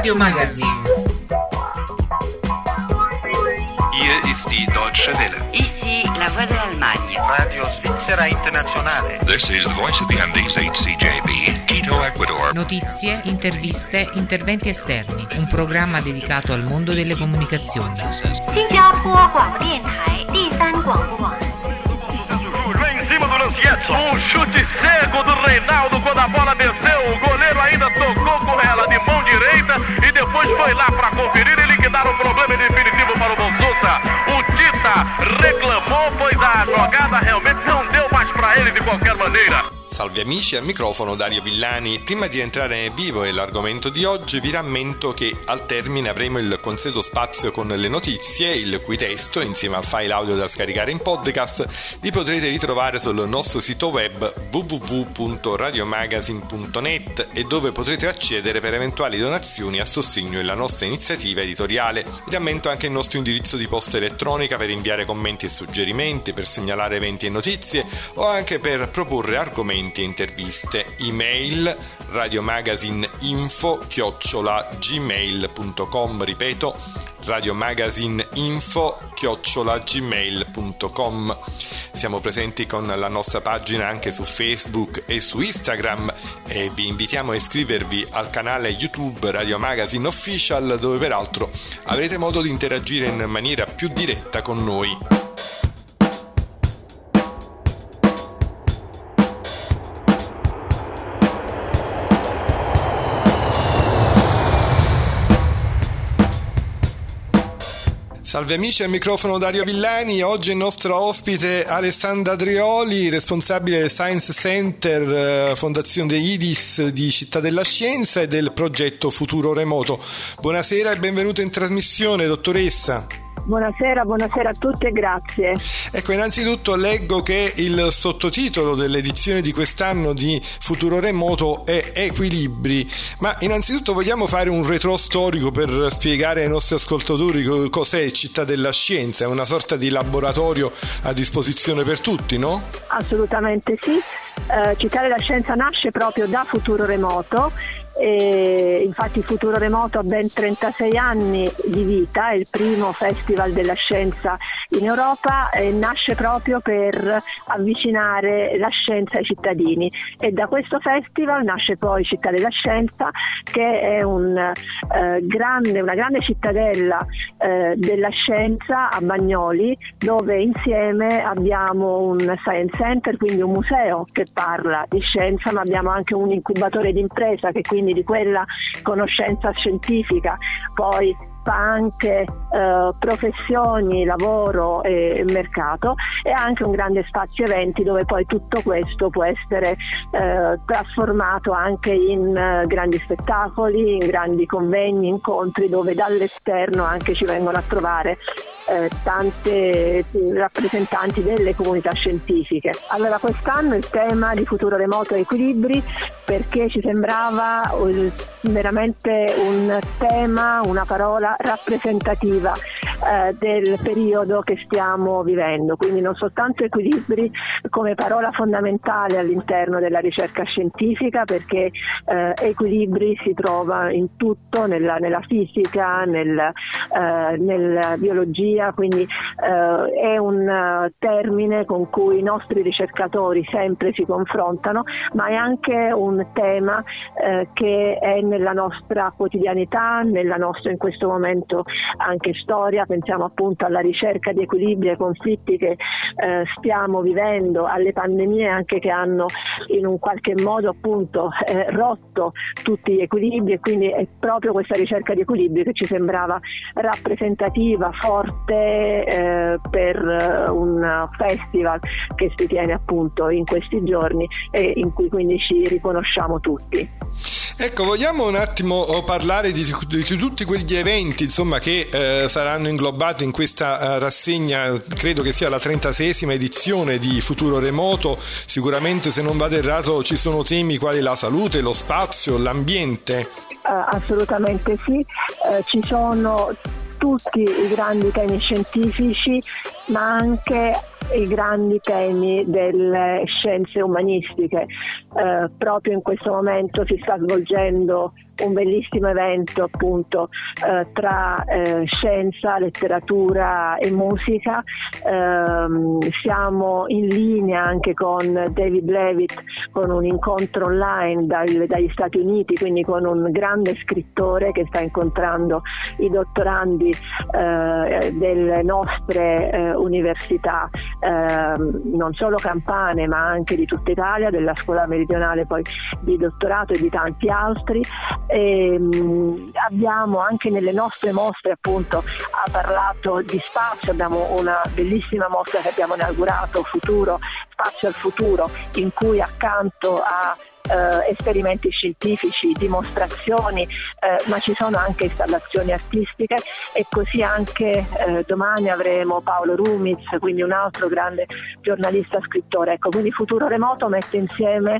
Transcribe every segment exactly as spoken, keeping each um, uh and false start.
Radio Magazine. Hier ist die Deutsche Welle. Ici la voix de l'Allemagne. Radio Svizzera Internazionale. This is the voice of the Andes H C J B, Quito, Ecuador. Notizie, interviste, interventi esterni. Un programma dedicato al mondo delle comunicazioni. Vem em cima do Lancietto. Um chute cego do Reinaldo quando a bola desceu. O goleiro ainda tocou com ela de mão direita e depois foi lá para conferir e liquidar o problema definitivo para o Bolsonaro. O Tita reclamou, pois a jogada realmente não deu mais para ele de qualquer maneira. Salve amici, al microfono Dario Villani. Prima di entrare nel vivo e l'argomento di oggi vi rammento che al termine avremo il consueto spazio con le notizie, il cui testo, insieme al file audio da scaricare in podcast, li potrete ritrovare sul nostro sito web w w w punto radiomagazine punto net e dove potrete accedere per eventuali donazioni a sostegno della nostra iniziativa editoriale. Vi rammento anche il nostro indirizzo di posta elettronica per inviare commenti e suggerimenti, per segnalare eventi e notizie o anche per proporre argomenti e interviste. Email radiomagazineinfo chiocciola gmail punto com, ripeto radiomagazineinfo chiocciola gmail punto com. Siamo presenti con la nostra pagina anche su Facebook e su Instagram e vi invitiamo a iscrivervi al canale YouTube Radio Magazine Official, dove peraltro avrete modo di interagire in maniera più diretta con noi. Salve amici, al microfono Dario Villani. Oggi il nostro ospite Alessandra Drioli, responsabile del Science Center, eh, fondazione degli I D I S di Città della Scienza e del progetto Futuro Remoto. Buonasera e benvenuta in trasmissione, dottoressa. Buonasera, buonasera a tutti e grazie. Ecco, innanzitutto leggo che il sottotitolo dell'edizione di quest'anno di Futuro Remoto è Equilibri, ma innanzitutto vogliamo fare un retro storico per spiegare ai nostri ascoltatori cos'è Città della Scienza. È una sorta di laboratorio a disposizione per tutti, no? Assolutamente sì. Eh, Città della Scienza nasce proprio da Futuro Remoto. E infatti Futuro Remoto ha ben trentasei anni di vita, è il primo festival della scienza in Europa e nasce proprio per avvicinare la scienza ai cittadini, e da questo festival nasce poi Città della Scienza, che è un, eh, grande, una grande cittadella eh, della scienza a Bagnoli, dove insieme abbiamo un Science Center, quindi un museo che parla di scienza, ma abbiamo anche un incubatore di impresa che quindi di quella conoscenza scientifica poi fa anche eh, professioni, lavoro e mercato, e anche un grande spazio eventi dove poi tutto questo può essere eh, trasformato anche in eh, grandi spettacoli, in grandi convegni, incontri dove dall'esterno anche ci vengono a trovare eh, tante rappresentanti delle comunità scientifiche. Allora quest'anno il tema di Futuro Remoto è Equilibri, perché ci sembrava uh, veramente un tema, una parola rappresentativa eh, del periodo che stiamo vivendo, quindi non soltanto equilibri come parola fondamentale all'interno della ricerca scientifica, perché eh, equilibri si trova in tutto, nella, nella fisica, nel, eh, nella biologia, quindi eh, è un uh, termine con cui i nostri ricercatori sempre si confrontano, ma è anche un tema eh, che è nella nostra quotidianità, nella nostra in questo momento anche storia. Pensiamo appunto alla ricerca di equilibri, ai conflitti che eh, stiamo vivendo, alle pandemie anche che hanno in un qualche modo appunto eh, rotto tutti gli equilibri, e quindi è proprio questa ricerca di equilibri che ci sembrava rappresentativa, forte eh, per un festival che si tiene appunto in questi giorni e in cui quindi ci riconosciamo tutti. Ecco, vogliamo un attimo parlare di, di, di tutti quegli eventi, insomma, che eh, saranno inglobati in questa uh, rassegna. Credo che sia la trentaseiesima edizione di Futuro Remoto. Sicuramente, se non vado errato, ci sono temi quali la salute, lo spazio, l'ambiente. Uh, assolutamente sì, uh, ci sono tutti i grandi temi scientifici, ma anche i grandi temi delle scienze umanistiche. eh, proprio in questo momento si sta svolgendo un bellissimo evento appunto eh, tra eh, scienza, letteratura e musica. Eh, siamo in linea anche con David Levitt, con un incontro online dal, dagli Stati Uniti, quindi con un grande scrittore che sta incontrando i dottorandi eh, delle nostre eh, università, eh, non solo campane ma anche di tutta Italia, della scuola meridionale poi di dottorato e di tanti altri. E, mh, abbiamo anche nelle nostre mostre, appunto, ha parlato di spazio, abbiamo una bellissima mostra che abbiamo inaugurato, Futuro, Spazio al Futuro, in cui accanto a Uh, esperimenti scientifici, dimostrazioni, uh, ma ci sono anche installazioni artistiche, e così anche uh, domani avremo Paolo Rumiz, quindi un altro grande giornalista scrittore. Ecco, quindi Futuro Remoto mette insieme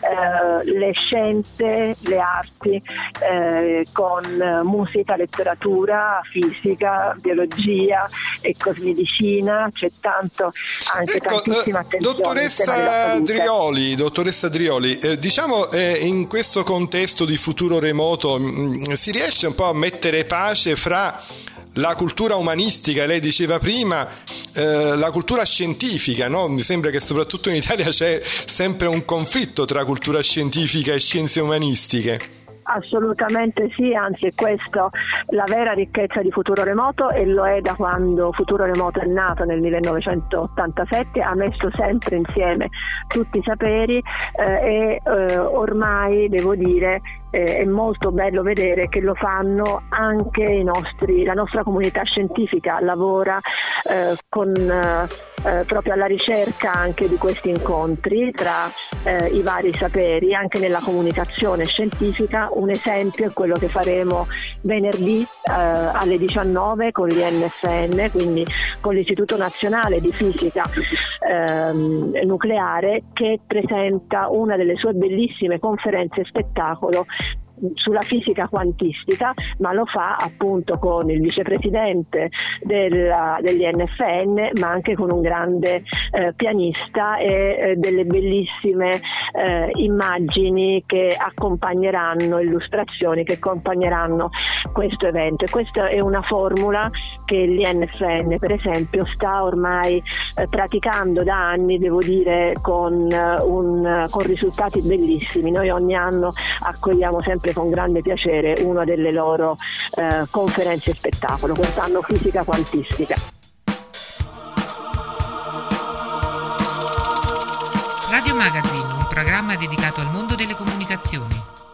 uh, le scienze, le arti uh, con uh, musica, letteratura, fisica, biologia e cosmedicina. C'è tanto anche ecco, tantissima attenzione. Dottoressa Drioli, dottoressa Drioli, eh, diciamo eh, in questo contesto di futuro remoto mh, si riesce un po' a mettere pace fra la cultura umanistica, lei diceva prima, eh, la cultura scientifica, no? Mi sembra che soprattutto in Italia c'è sempre un conflitto tra cultura scientifica e scienze umanistiche. Assolutamente sì, anzi è questa la vera ricchezza di Futuro Remoto, e lo è da quando Futuro Remoto è nato nel millenovecentottantasette, ha messo sempre insieme tutti i saperi eh, e eh, ormai devo dire eh, è molto bello vedere che lo fanno anche i nostri, la nostra comunità scientifica lavora eh, con eh, proprio alla ricerca anche di questi incontri tra eh, i vari saperi, anche nella comunicazione scientifica. Un esempio è quello che faremo venerdì eh, alle diciannove con l'I N F N, quindi con l'Istituto Nazionale di Fisica ehm, Nucleare, che presenta una delle sue bellissime conferenze spettacolo sulla fisica quantistica, ma lo fa appunto con il vicepresidente della, dell'I N F N, ma anche con un grande eh, pianista e eh, delle bellissime eh, immagini che accompagneranno, illustrazioni che accompagneranno questo evento. E questa è una formula che l'I N F N per esempio sta ormai eh, praticando da anni, devo dire con, uh, un, con risultati bellissimi. Noi ogni anno accogliamo sempre con grande piacere una delle loro eh, conferenze spettacolo, quest'anno fisica quantistica. Radio Magazine, un programma dedicato al mondo delle comunicazioni.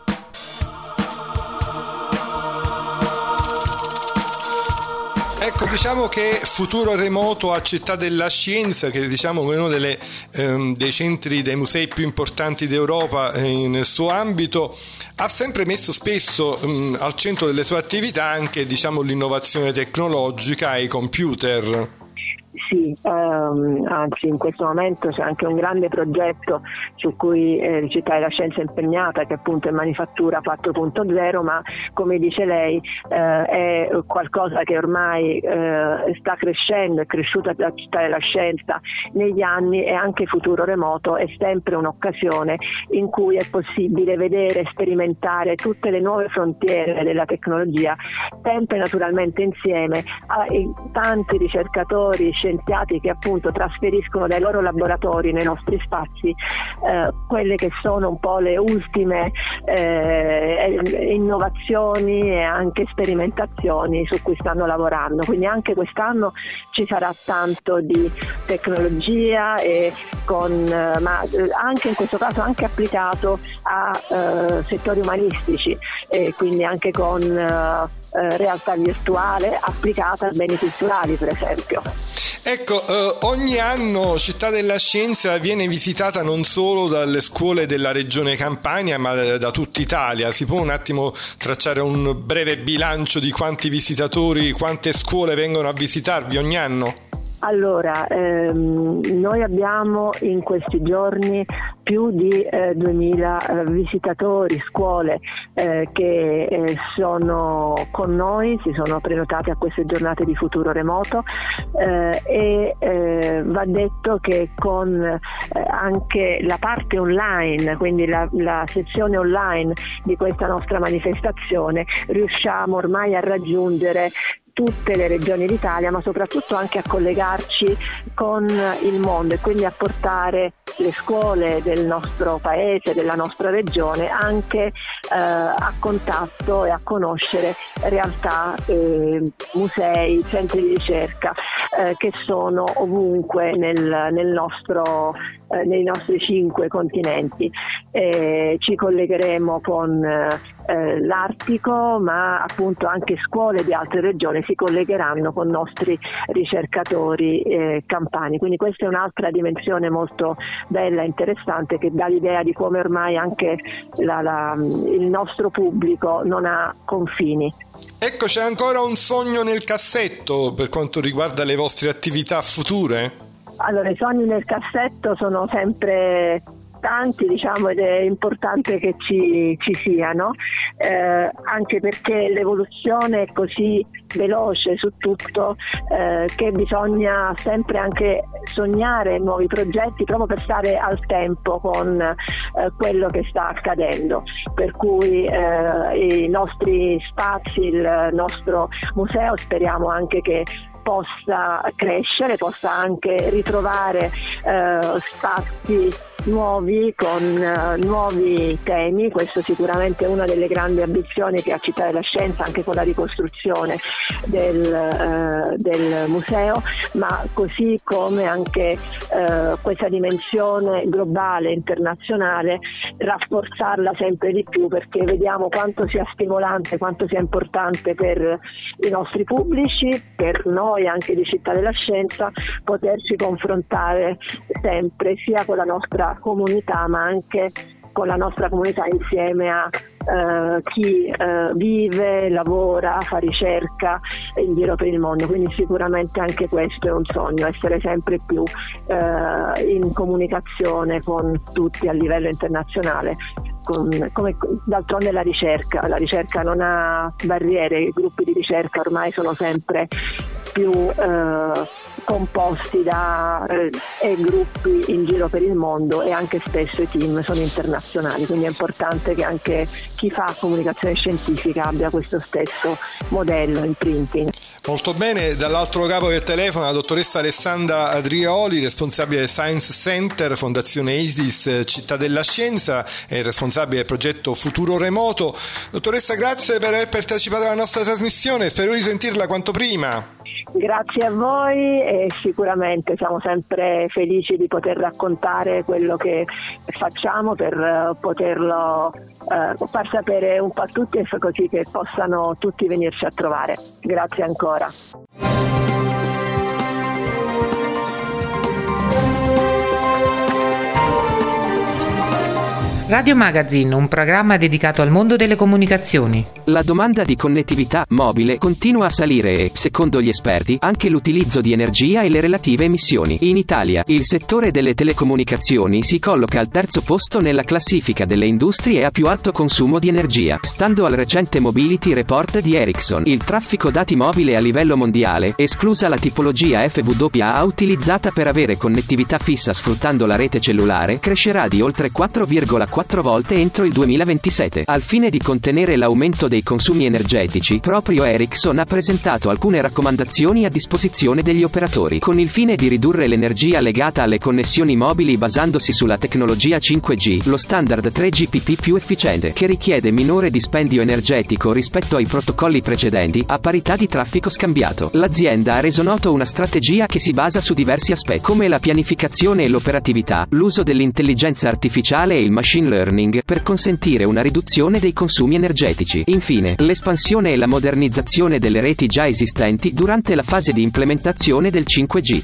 Ecco, diciamo che Futuro Remoto a Città della Scienza, che diciamo è uno delle, ehm, dei centri, dei musei più importanti d'Europa eh, nel suo ambito, ha sempre messo spesso ehm, al centro delle sue attività anche, diciamo, l'innovazione tecnologica e i computer. Sì, ehm, anzi in questo momento c'è anche un grande progetto su cui eh, la Città della Scienza è impegnata, che appunto è Manifattura quattro punto zero, ma come dice lei eh, è qualcosa che ormai eh, sta crescendo, è cresciuta la Città della Scienza negli anni, e anche Futuro Remoto è sempre un'occasione in cui è possibile vedere, sperimentare tutte le nuove frontiere della tecnologia, sempre naturalmente insieme ai tanti ricercatori, scienziati che appunto trasferiscono dai loro laboratori nei nostri spazi eh, quelle che sono un po' le ultime eh, innovazioni e anche sperimentazioni su cui stanno lavorando. Quindi anche quest'anno ci sarà tanto di tecnologia, e con, eh, ma anche in questo caso anche applicato a eh, settori umanistici, e quindi anche con eh, realtà virtuale applicata a beni culturali per esempio. Ecco, eh, ogni anno Città della Scienza viene visitata non solo dalle scuole della regione Campania, ma da, da tutta Italia. Si può un attimo tracciare un breve bilancio di quanti visitatori, quante scuole vengono a visitarvi ogni anno? Allora, ehm, noi abbiamo in questi giorni più di eh, duemila eh, visitatori, scuole eh, che eh, sono con noi, si sono prenotati a queste giornate di futuro remoto eh, e eh, va detto che con eh, anche la parte online, quindi la, la sezione online di questa nostra manifestazione, riusciamo ormai a raggiungere tutte le regioni d'Italia, ma soprattutto anche a collegarci con il mondo e quindi a portare le scuole del nostro paese, della nostra regione, anche eh, a contatto e a conoscere realtà, eh, musei, centri di ricerca eh, che sono ovunque nel, nel nostro, eh, nei nostri cinque continenti. Eh, ci collegheremo con eh, l'Artico, ma appunto anche scuole di altre regioni si collegheranno con nostri ricercatori eh, campani, quindi questa è un'altra dimensione molto bella e interessante che dà l'idea di come ormai anche la, la, il nostro pubblico non ha confini. Ecco, c'è ancora un sogno nel cassetto per quanto riguarda le vostre attività future? Allora, i sogni nel cassetto sono sempre tanti, diciamo, ed è importante che ci, ci siano, eh, anche perché l'evoluzione è così veloce su tutto eh, che bisogna sempre anche sognare nuovi progetti proprio per stare al tempo con eh, quello che sta accadendo, per cui eh, i nostri spazi, il nostro museo speriamo anche che possa crescere, possa anche ritrovare eh, spazi nuovi con uh, nuovi temi. Questo sicuramente è una delle grandi ambizioni che ha Città della Scienza, anche con la ricostruzione del, uh, del museo, ma così come anche uh, questa dimensione globale, internazionale, rafforzarla sempre di più, perché vediamo quanto sia stimolante, quanto sia importante per i nostri pubblici, per noi anche di Città della Scienza, poterci confrontare sempre sia con la nostra comunità ma anche con la nostra comunità insieme a eh, chi eh, vive, lavora, fa ricerca in giro per il mondo, quindi sicuramente anche questo è un sogno, essere sempre più eh, in comunicazione con tutti a livello internazionale. Con, come d'altronde la ricerca, la ricerca non ha barriere, i gruppi di ricerca ormai sono sempre più eh, composti da eh, e gruppi in giro per il mondo, e anche spesso i team sono internazionali, quindi è importante che anche chi fa comunicazione scientifica abbia questo stesso modello imprinting. Molto bene, dall'altro capo del telefono la dottoressa Alessandra Adrioli, responsabile del Science Center, Fondazione ISIS Città della Scienza e responsabile del progetto Futuro Remoto. Dottoressa, grazie per aver partecipato alla nostra trasmissione, spero di sentirla quanto prima. Grazie a voi e sicuramente siamo sempre felici di poter raccontare quello che facciamo per poterlo eh, far sapere un po' a tutti, e così che possano tutti venirci a trovare. Grazie ancora. Radio Magazine, un programma dedicato al mondo delle comunicazioni. La domanda di connettività mobile continua a salire e, secondo gli esperti, anche l'utilizzo di energia e le relative emissioni. In Italia, il settore delle telecomunicazioni si colloca al terzo posto nella classifica delle industrie a più alto consumo di energia. Stando al recente Mobility Report di Ericsson, il traffico dati mobile a livello mondiale, esclusa la tipologia F W A utilizzata per avere connettività fissa sfruttando la rete cellulare, crescerà di oltre quattro virgola quattro volte entro il duemilaventisette. Al fine di contenere l'aumento dei consumi energetici, proprio Ericsson ha presentato alcune raccomandazioni a disposizione degli operatori, con il fine di ridurre l'energia legata alle connessioni mobili basandosi sulla tecnologia cinque G, lo standard tre G P P più efficiente, che richiede minore dispendio energetico rispetto ai protocolli precedenti, a parità di traffico scambiato. L'azienda ha reso noto una strategia che si basa su diversi aspetti, come la pianificazione e l'operatività, l'uso dell'intelligenza artificiale e il machine learning per consentire una riduzione dei consumi energetici. Infine, l'espansione e la modernizzazione delle reti già esistenti durante la fase di implementazione del cinque G.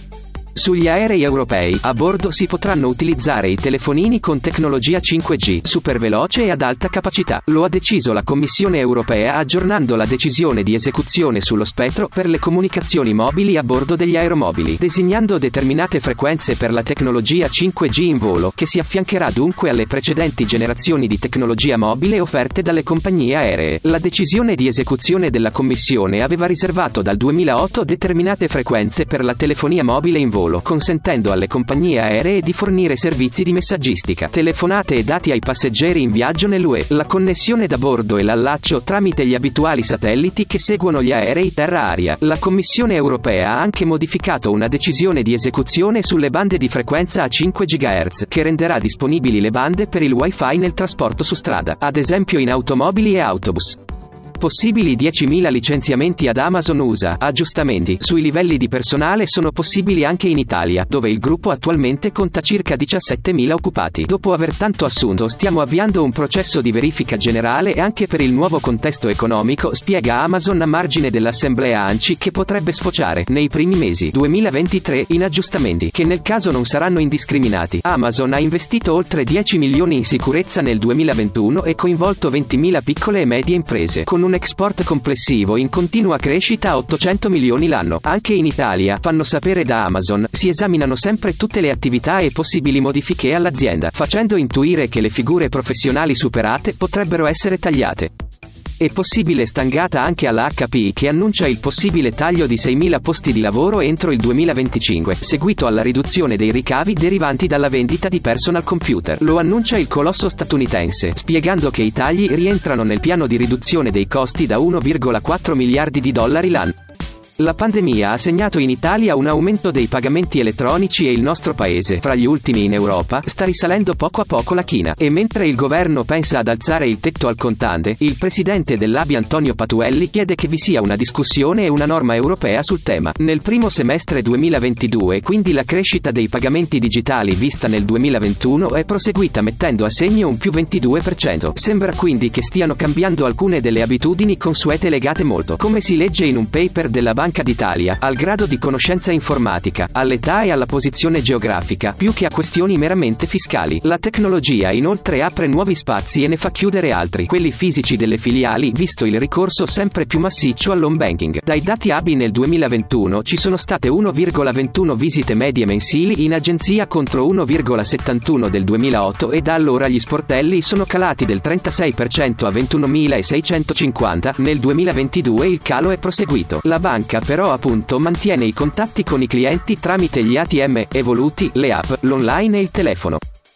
Sugli aerei europei, a bordo si potranno utilizzare i telefonini con tecnologia cinque G, super veloce e ad alta capacità. Lo ha deciso la Commissione europea aggiornando la decisione di esecuzione sullo spettro per le comunicazioni mobili a bordo degli aeromobili, designando determinate frequenze per la tecnologia cinque G in volo, che si affiancherà dunque alle precedenti generazioni di tecnologia mobile offerte dalle compagnie aeree. La decisione di esecuzione della Commissione aveva riservato dal duemilaotto determinate frequenze per la telefonia mobile in volo, consentendo alle compagnie aeree di fornire servizi di messaggistica, telefonate e dati ai passeggeri in viaggio nell'U E, la connessione da bordo e l'allaccio tramite gli abituali satelliti che seguono gli aerei terra-aria. La Commissione europea ha anche modificato una decisione di esecuzione sulle bande di frequenza a cinque gigahertz, che renderà disponibili le bande per il Wi-Fi nel trasporto su strada, ad esempio in automobili e autobus. Possibili diecimila licenziamenti ad Amazon U S A. Aggiustamenti sui livelli di personale sono possibili anche in Italia, dove il gruppo attualmente conta circa diciassettemila occupati. Dopo aver tanto assunto, stiamo avviando un processo di verifica generale anche per il nuovo contesto economico, spiega Amazon a margine dell'assemblea A N C I, che potrebbe sfociare, nei primi mesi duemilaventitré, in aggiustamenti, che nel caso non saranno indiscriminati. Amazon ha investito oltre dieci milioni in sicurezza nel duemilaventuno e coinvolto ventimila piccole e medie imprese, con un un export complessivo in continua crescita a ottocento milioni l'anno. Anche in Italia, fanno sapere da Amazon, si esaminano sempre tutte le attività e possibili modifiche all'azienda, facendo intuire che le figure professionali superate potrebbero essere tagliate. È possibile stangata anche alla H P I, che annuncia il possibile taglio di seimila posti di lavoro entro il duemilaventicinque, seguito alla riduzione dei ricavi derivanti dalla vendita di personal computer. Lo annuncia il colosso statunitense, spiegando che i tagli rientrano nel piano di riduzione dei costi da uno virgola quattro miliardi di dollari l'anno. La pandemia ha segnato in Italia un aumento dei pagamenti elettronici e il nostro paese, fra gli ultimi in Europa, sta risalendo poco a poco la china. E mentre il governo pensa ad alzare il tetto al contante, il presidente dell'A B I Antonio Patuelli chiede che vi sia una discussione e una norma europea sul tema. Nel primo semestre duemilaventidue, quindi, la crescita dei pagamenti digitali vista nel duemilaventuno è proseguita mettendo a segno un più ventidue per cento. Sembra quindi che stiano cambiando alcune delle abitudini consuete legate molto, come si legge in un paper della Banca d'Italia, al grado di conoscenza informatica, all'età e alla posizione geografica, più che a questioni meramente fiscali. La tecnologia inoltre apre nuovi spazi e ne fa chiudere altri, quelli fisici delle filiali, visto il ricorso sempre più massiccio all'home banking. Dai dati A B I nel duemilaventuno ci sono state uno virgola ventuno visite medie mensili in agenzia contro uno virgola settantuno del duemilaotto, e da allora gli sportelli sono calati del trentasei per cento a ventunomilaseicentocinquanta. Nel duemilaventidue il calo è proseguito. La banca però appunto mantiene i contatti con i clienti tramite gli A T M evoluti, le app, l'online e il telefono.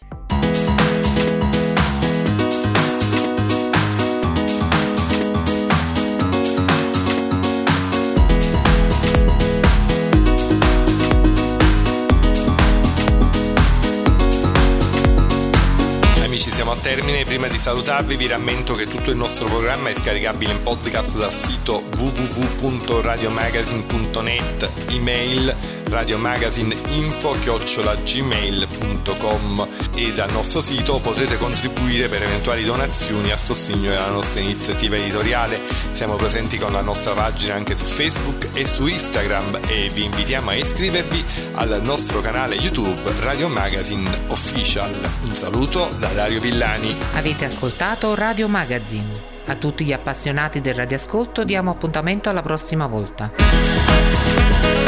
Termine, prima di salutarvi vi rammento che tutto il nostro programma è scaricabile in podcast dal sito w w w punto radiomagazine punto net, email radiomagazineinfo chiocciola gmail punto com, e dal nostro sito potrete contribuire per eventuali donazioni a sostegno della nostra iniziativa editoriale. Siamo presenti con la nostra pagina anche su Facebook e su Instagram, e vi invitiamo a iscrivervi al nostro canale YouTube Radio Magazine Official. Un saluto da Dario Villani. Avete ascoltato Radio Magazine. A tutti gli appassionati del radioascolto diamo appuntamento alla prossima volta.